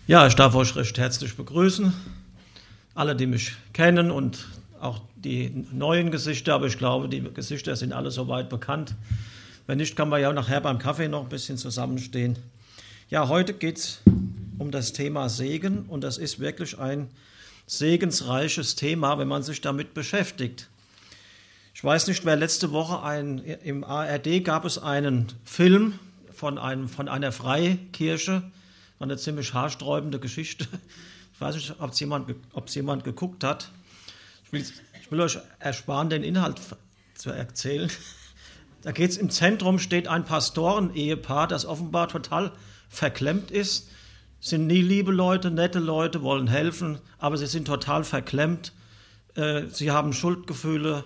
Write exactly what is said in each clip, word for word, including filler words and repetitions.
Ja, ich darf euch recht herzlich begrüßen, alle, die mich kennen und auch die neuen Gesichter, aber ich glaube, die Gesichter sind alle soweit bekannt. Wenn nicht, kann man ja nachher beim Kaffee noch ein bisschen zusammenstehen. Ja, heute geht es um das Thema Segen und das ist wirklich ein segensreiches Thema, wenn man sich damit beschäftigt. Ich weiß nicht, wer letzte Woche ein, im A R D gab es einen Film von, einem, von einer Freikirche, war eine ziemlich haarsträubende Geschichte. Ich weiß nicht, ob es jemand, ob es jemand geguckt hat. Ich will, ich will euch ersparen, den Inhalt zu erzählen. Da geht es, im Zentrum steht ein Pastoren-Ehepaar, das offenbar total verklemmt ist. Sind nie liebe Leute, nette Leute, wollen helfen, aber sie sind total verklemmt. Sie haben Schuldgefühle.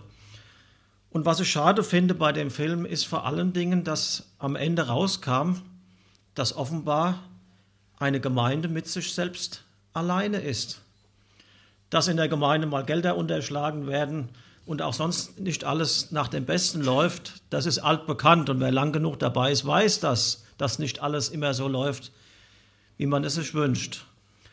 Und was ich schade finde bei dem Film, ist vor allen Dingen, dass am Ende rauskam, dass offenbar eine Gemeinde mit sich selbst alleine ist. Dass in der Gemeinde mal Gelder unterschlagen werden und auch sonst nicht alles nach dem Besten läuft, das ist altbekannt. Und wer lang genug dabei ist, weiß das, dass nicht alles immer so läuft, wie man es sich wünscht.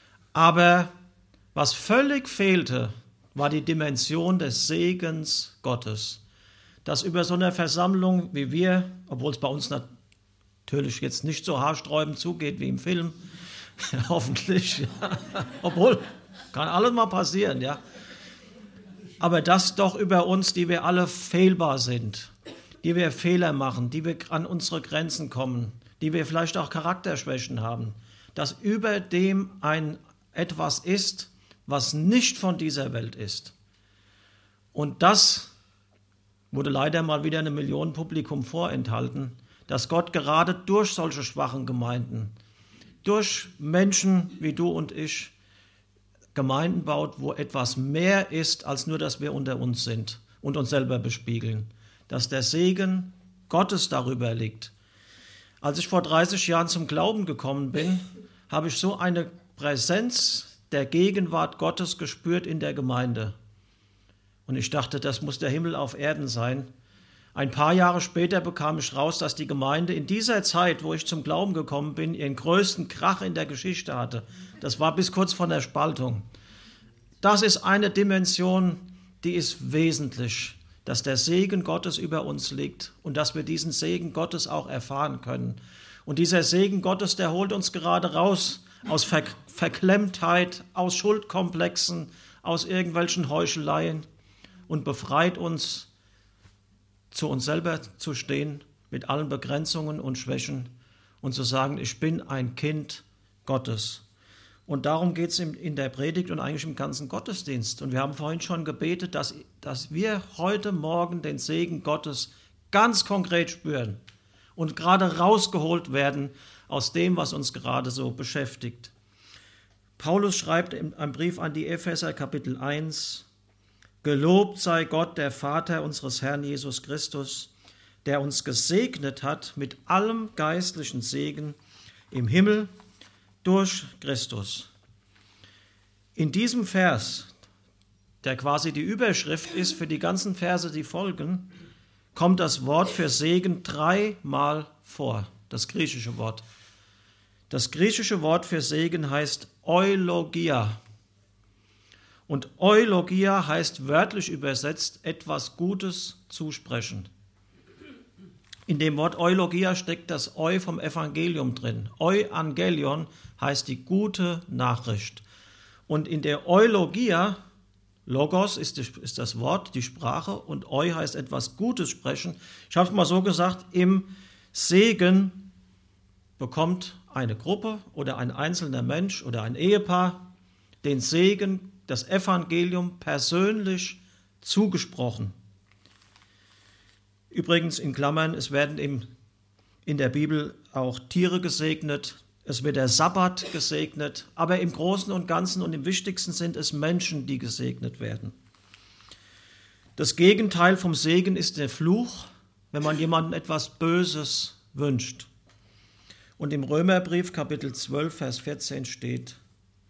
Aber was völlig fehlte, war die Dimension des Segens Gottes. Dass über so eine Versammlung wie wir, obwohl es bei uns natürlich jetzt nicht so haarsträubend zugeht wie im Film, hoffentlich, ja. Obwohl, kann alles mal passieren, ja. Aber dass doch über uns, die wir alle fehlbar sind, die wir Fehler machen, die wir an unsere Grenzen kommen, die wir vielleicht auch Charakterschwächen haben, dass über dem ein etwas ist, was nicht von dieser Welt ist. Und das wurde leider mal wieder einem Millionenpublikum vorenthalten, dass Gott gerade durch solche schwachen Gemeinden, durch Menschen wie du und ich, Gemeinden baut, wo etwas mehr ist, als nur, dass wir unter uns sind und uns selber bespiegeln. Dass der Segen Gottes darüber liegt. Als ich vor dreißig Jahren zum Glauben gekommen bin, habe ich so eine Präsenz der Gegenwart Gottes gespürt in der Gemeinde. Und ich dachte, das muss der Himmel auf Erden sein. Ein paar Jahre später bekam ich raus, dass die Gemeinde in dieser Zeit, wo ich zum Glauben gekommen bin, ihren größten Krach in der Geschichte hatte. Das war bis kurz vor der Spaltung. Das ist eine Dimension, die ist wesentlich, dass der Segen Gottes über uns liegt und dass wir diesen Segen Gottes auch erfahren können. Und dieser Segen Gottes, der holt uns gerade raus aus Ver- Verklemmtheit, aus Schuldkomplexen, aus irgendwelchen Heucheleien und befreit uns, zu uns selber zu stehen, mit allen Begrenzungen und Schwächen und zu sagen, ich bin ein Kind Gottes. Und darum geht es in der Predigt und eigentlich im ganzen Gottesdienst. Und wir haben vorhin schon gebetet, dass, dass wir heute Morgen den Segen Gottes ganz konkret spüren und gerade rausgeholt werden aus dem, was uns gerade so beschäftigt. Paulus schreibt in einem Brief an die Epheser, Kapitel eins, Gelobt sei Gott, der Vater unseres Herrn Jesus Christus, der uns gesegnet hat mit allem geistlichen Segen im Himmel durch Christus. In diesem Vers, der quasi die Überschrift ist für die ganzen Verse, die folgen, kommt das Wort für Segen dreimal vor, das griechische Wort. Das griechische Wort für Segen heißt Eulogia. Und Eulogia heißt wörtlich übersetzt etwas Gutes zusprechen. In dem Wort Eulogia steckt das Eu vom Evangelium drin. Euangelion heißt die gute Nachricht. Und in der Eulogia, Logos ist, die, ist das Wort, die Sprache, und Eu heißt etwas Gutes sprechen. Ich habe es mal so gesagt, im Segen bekommt eine Gruppe oder ein einzelner Mensch oder ein Ehepaar den Segen, das Evangelium persönlich zugesprochen. Übrigens in Klammern, es werden im, in der Bibel auch Tiere gesegnet, es wird der Sabbat gesegnet, aber im Großen und Ganzen und im Wichtigsten sind es Menschen, die gesegnet werden. Das Gegenteil vom Segen ist der Fluch, wenn man jemandem etwas Böses wünscht. Und im Römerbrief Kapitel zwölf, Vers vierzehn steht: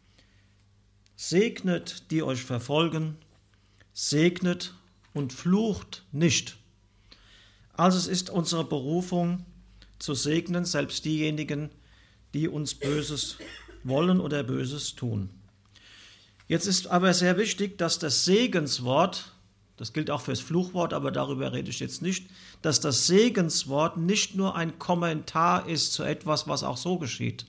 Segnet, die euch verfolgen, segnet und flucht nicht. Also es ist unsere Berufung, zu segnen, selbst diejenigen, die uns Böses wollen oder Böses tun. Jetzt ist aber sehr wichtig, dass das Segenswort, das gilt auch fürs Fluchwort, aber darüber rede ich jetzt nicht, dass das Segenswort nicht nur ein Kommentar ist zu etwas, was auch so geschieht.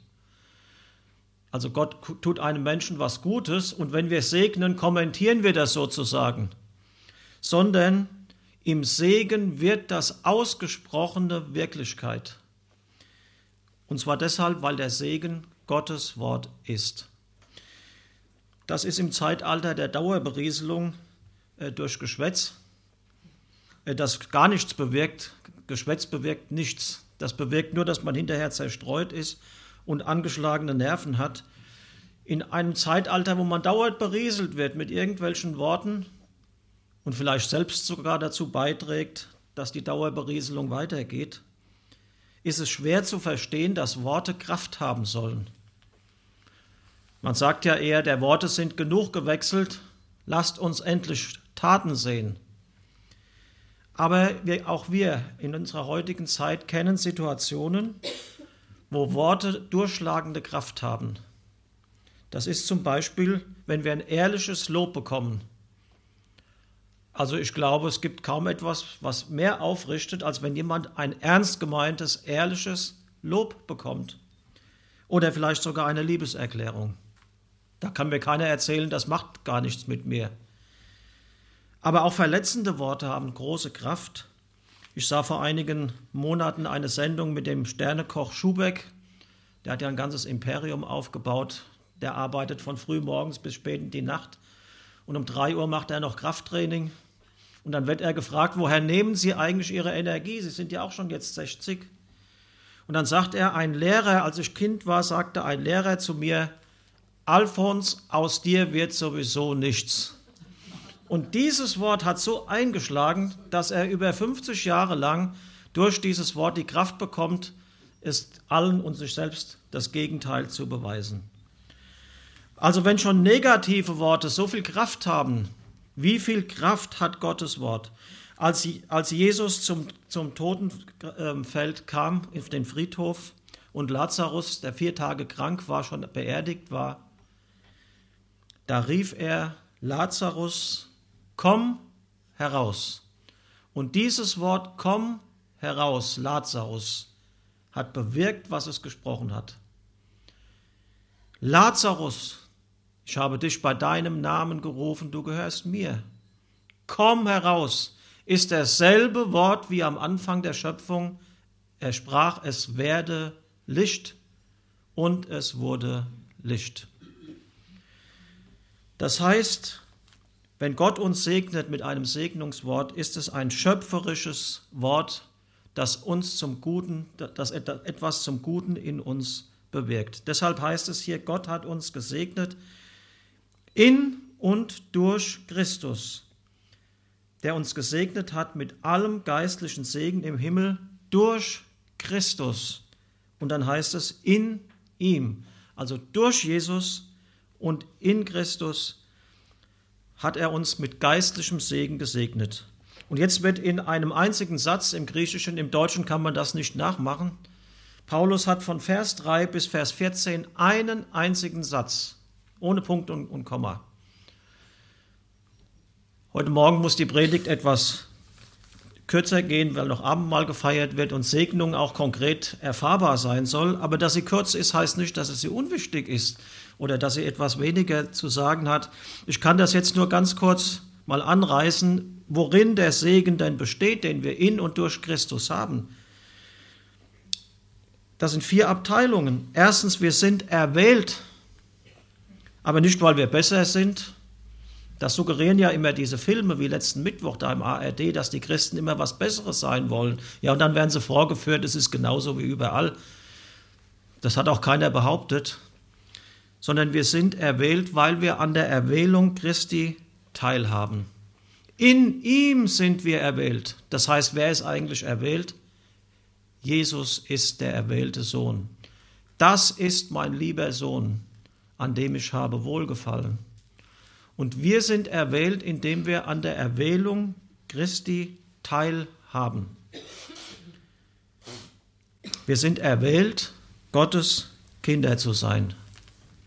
Also Gott tut einem Menschen was Gutes und wenn wir segnen, kommentieren wir das sozusagen, sondern im Segen wird das Ausgesprochene Wirklichkeit. Und zwar deshalb, weil der Segen Gottes Wort ist. Das ist im Zeitalter der Dauerberieselung äh, durch Geschwätz, äh, das gar nichts bewirkt. Geschwätz bewirkt nichts. Das bewirkt nur, dass man hinterher zerstreut ist und angeschlagene Nerven hat. In einem Zeitalter, wo man dauernd berieselt wird mit irgendwelchen Worten und vielleicht selbst sogar dazu beiträgt, dass die Dauerberieselung weitergeht, ist es schwer zu verstehen, dass Worte Kraft haben sollen. Man sagt ja eher, der Worte sind genug gewechselt, lasst uns endlich Taten sehen. Aber wir, auch wir in unserer heutigen Zeit kennen Situationen, wo Worte durchschlagende Kraft haben. Das ist zum Beispiel, wenn wir ein ehrliches Lob bekommen. Also ich glaube, es gibt kaum etwas, was mehr aufrichtet, als wenn jemand ein ernst gemeintes, ehrliches Lob bekommt. Oder vielleicht sogar eine Liebeserklärung. Da kann mir keiner erzählen, das macht gar nichts mit mir. Aber auch verletzende Worte haben große Kraft. Ich sah vor einigen Monaten eine Sendung mit dem Sternekoch Schubeck. Der hat ja ein ganzes Imperium aufgebaut. Der arbeitet von früh morgens bis spät in die Nacht. Und um drei Uhr macht er noch Krafttraining. Und dann wird er gefragt, woher nehmen Sie eigentlich Ihre Energie? Sie sind ja auch schon jetzt sechzig. Und dann sagt er, ein Lehrer, als ich Kind war, sagte ein Lehrer zu mir, Alfons, aus dir wird sowieso nichts. Und dieses Wort hat so eingeschlagen, dass er über fünfzig Jahre lang durch dieses Wort die Kraft bekommt, es allen und sich selbst das Gegenteil zu beweisen. Also wenn schon negative Worte so viel Kraft haben, wie viel Kraft hat Gottes Wort? Als, als Jesus zum, zum Totenfeld kam, auf den Friedhof, und Lazarus, der vier Tage krank war, schon beerdigt war, da rief er, Lazarus, komm heraus. Und dieses Wort, komm heraus, Lazarus, hat bewirkt, was es gesprochen hat. Lazarus, ich habe dich bei deinem Namen gerufen, du gehörst mir. Komm heraus, ist dasselbe Wort wie am Anfang der Schöpfung. Er sprach, es werde Licht und es wurde Licht. Das heißt, wenn Gott uns segnet mit einem Segnungswort, ist es ein schöpferisches Wort, das uns zum Guten, das etwas zum Guten in uns bewirkt. Deshalb heißt es hier, Gott hat uns gesegnet in und durch Christus, der uns gesegnet hat mit allem geistlichen Segen im Himmel durch Christus. Und dann heißt es in ihm, also durch Jesus und in Christus hat er uns mit geistlichem Segen gesegnet. Und jetzt wird in einem einzigen Satz im Griechischen, im Deutschen kann man das nicht nachmachen. Paulus hat von Vers drei bis Vers vierzehn einen einzigen Satz, ohne Punkt und, und Komma. Heute Morgen muss die Predigt etwas kürzer gehen, weil noch Abendmahl gefeiert wird und Segnung auch konkret erfahrbar sein soll. Aber dass sie kurz ist, heißt nicht, dass sie unwichtig ist oder dass sie etwas weniger zu sagen hat. Ich kann das jetzt nur ganz kurz mal anreißen, worin der Segen denn besteht, den wir in und durch Christus haben. Das sind vier Abteilungen. Erstens, wir sind erwählt, aber nicht, weil wir besser sind. Das suggerieren ja immer diese Filme wie letzten Mittwoch da im A R D, dass die Christen immer was Besseres sein wollen. Ja, und dann werden sie vorgeführt, es ist genauso wie überall. Das hat auch keiner behauptet. Sondern wir sind erwählt, weil wir an der Erwählung Christi teilhaben. In ihm sind wir erwählt. Das heißt, wer ist eigentlich erwählt? Jesus ist der erwählte Sohn. Das ist mein lieber Sohn, an dem ich habe Wohlgefallen. Und wir sind erwählt, indem wir an der Erwählung Christi teilhaben. Wir sind erwählt, Gottes Kinder zu sein.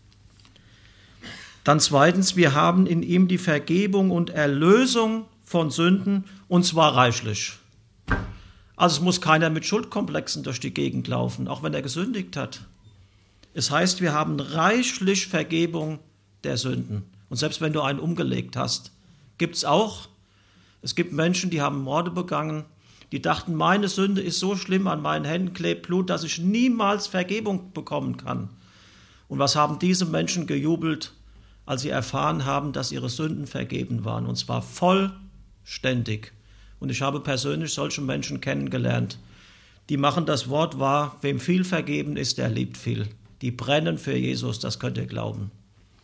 Dann zweitens, wir haben in ihm die Vergebung und Erlösung von Sünden, und zwar reichlich. Also es muss keiner mit Schuldkomplexen durch die Gegend laufen, auch wenn er gesündigt hat. Es heißt, wir haben reichlich Vergebung der Sünden. Und selbst wenn du einen umgelegt hast, gibt es auch. Es gibt Menschen, die haben Morde begangen, die dachten, meine Sünde ist so schlimm, an meinen Händen klebt Blut, dass ich niemals Vergebung bekommen kann. Und was haben diese Menschen gejubelt, als sie erfahren haben, dass ihre Sünden vergeben waren, und zwar vollständig. Und ich habe persönlich solche Menschen kennengelernt, die machen das Wort wahr, wem viel vergeben ist, der liebt viel. Die brennen für Jesus, das könnt ihr glauben.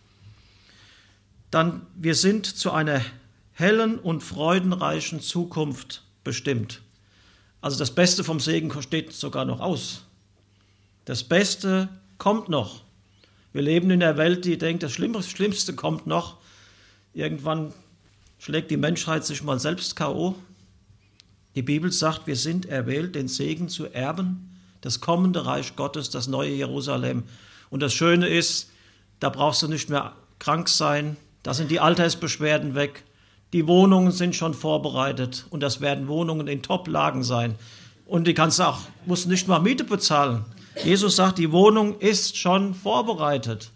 Dann, wir sind zu einer hellen und freudenreichen Zukunft bestimmt. Also das Beste vom Segen steht sogar noch aus. Das Beste kommt noch. Wir leben in einer Welt, die denkt, das Schlimmste kommt noch. Irgendwann schlägt die Menschheit sich mal selbst K O. Die Bibel sagt, wir sind erwählt, den Segen zu erben, das kommende Reich Gottes, das neue Jerusalem. Und das Schöne ist, da brauchst du nicht mehr krank sein, da sind die Altersbeschwerden weg, die Wohnungen sind schon vorbereitet und das werden Wohnungen in Top-Lagen sein. Und die kannst du auch, musst nicht mal Miete bezahlen. Jesus sagt, die Wohnung ist schon vorbereitet.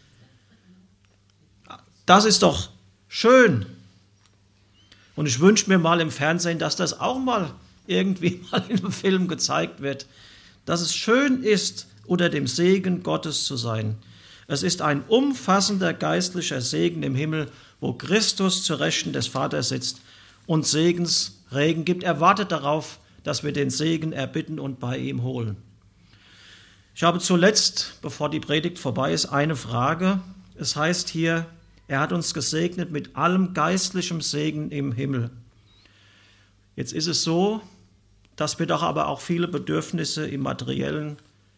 Das ist doch schön. Und ich wünsche mir mal im Fernsehen, dass das auch mal irgendwie mal in einem Film gezeigt wird, dass es schön ist, unter dem Segen Gottes zu sein. Es ist ein umfassender geistlicher Segen im Himmel, wo Christus zur Rechten des Vaters sitzt und Segensregen gibt. Er wartet darauf, dass wir den Segen erbitten und bei ihm holen. Ich habe zuletzt, bevor die Predigt vorbei ist, eine Frage. Es heißt hier, er hat uns gesegnet mit allem geistlichem Segen im Himmel. Jetzt ist es so, dass wir doch aber auch viele Bedürfnisse im Materiellen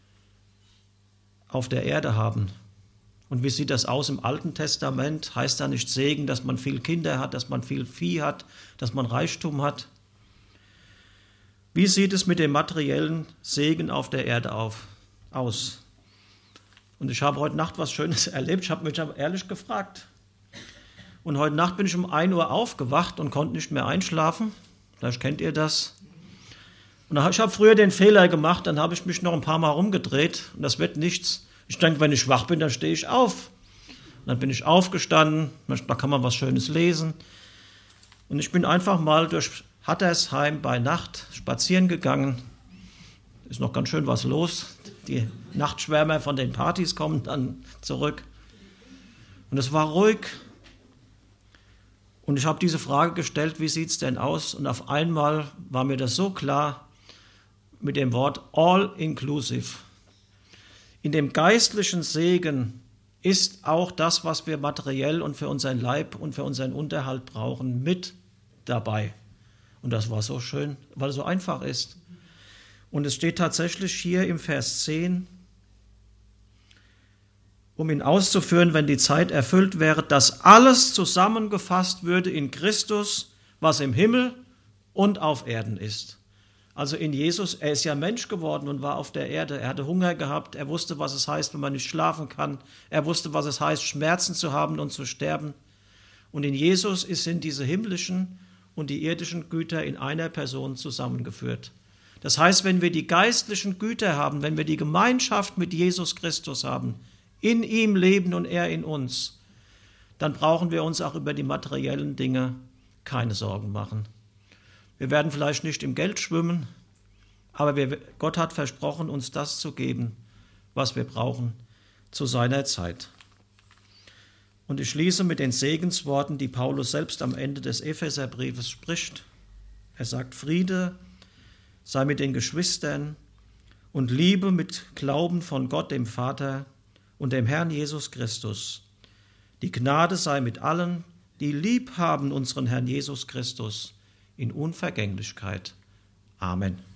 auf der Erde haben. Und wie sieht das aus im Alten Testament? Heißt da nicht Segen, dass man viel Kinder hat, dass man viel Vieh hat, dass man Reichtum hat? Wie sieht es mit dem materiellen Segen auf der Erde auf, aus? Und ich habe heute Nacht was Schönes erlebt. Ich habe mich ehrlich gefragt. Und heute Nacht bin ich um ein Uhr aufgewacht und konnte nicht mehr einschlafen. Vielleicht kennt ihr das. Und ich habe früher den Fehler gemacht, dann habe ich mich noch ein paar Mal rumgedreht und das wird nichts. Ich denke, wenn ich schwach bin, dann stehe ich auf. Und dann bin ich aufgestanden, da kann man was Schönes lesen. Und ich bin einfach mal durch Hattersheim bei Nacht spazieren gegangen. Ist noch ganz schön was los. Die Nachtschwärmer von den Partys kommen dann zurück. Und es war ruhig. Und ich habe diese Frage gestellt, wie sieht es denn aus? Und auf einmal war mir das so klar mit dem Wort all inclusive. In dem geistlichen Segen ist auch das, was wir materiell und für unseren Leib und für unseren Unterhalt brauchen, mit dabei. Und das war so schön, weil es so einfach ist. Und es steht tatsächlich hier im Vers zehn, um ihn auszuführen, wenn die Zeit erfüllt wäre, dass alles zusammengefasst würde in Christus, was im Himmel und auf Erden ist. Also in Jesus, er ist ja Mensch geworden und war auf der Erde. Er hatte Hunger gehabt, er wusste, was es heißt, wenn man nicht schlafen kann. Er wusste, was es heißt, Schmerzen zu haben und zu sterben. Und in Jesus sind diese himmlischen und die irdischen Güter in einer Person zusammengeführt. Das heißt, wenn wir die geistlichen Güter haben, wenn wir die Gemeinschaft mit Jesus Christus haben, in ihm leben und er in uns, dann brauchen wir uns auch über die materiellen Dinge keine Sorgen machen. Wir werden vielleicht nicht im Geld schwimmen, aber wir, Gott hat versprochen, uns das zu geben, was wir brauchen zu seiner Zeit. Und ich schließe mit den Segensworten, die Paulus selbst am Ende des Epheserbriefes spricht. Er sagt, Friede sei mit den Geschwistern und Liebe mit Glauben von Gott, dem Vater und dem Herrn Jesus Christus. Die Gnade sei mit allen, die lieb haben unseren Herrn Jesus Christus in Unvergänglichkeit. Amen.